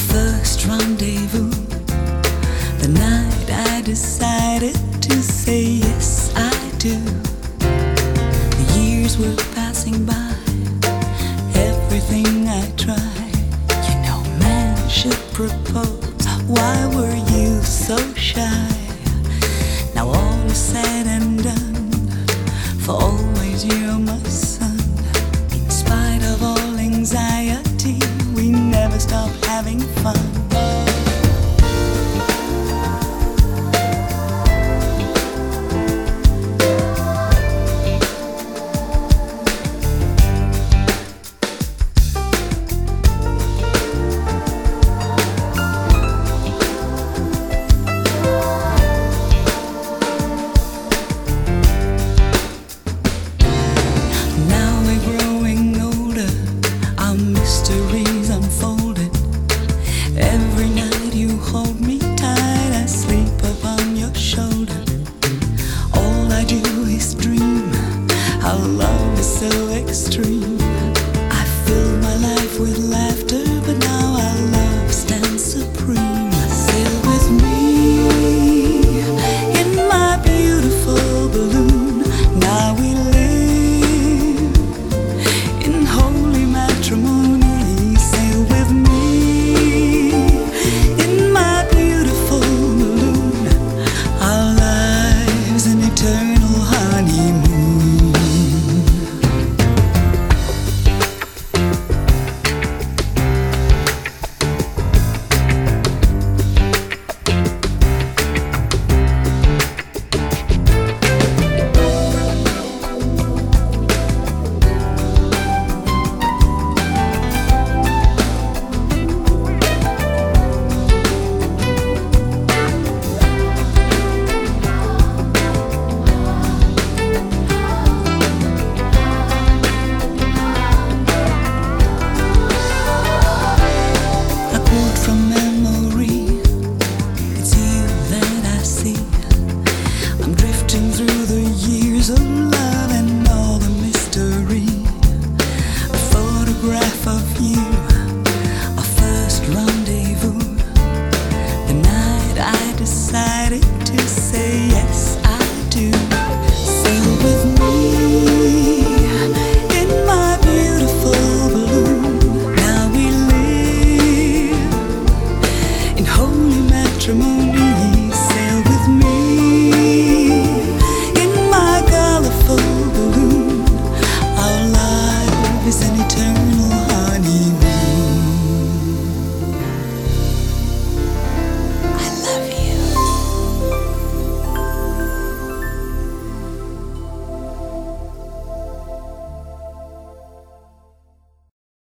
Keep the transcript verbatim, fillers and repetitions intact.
first rendezvous, the night I decided to say yes I do. The years were passing by, everything I tried. You know, man should propose, why were you so shy? Now all is said and done, for always you're my son. In spite of all anxiety, we never stop having fun.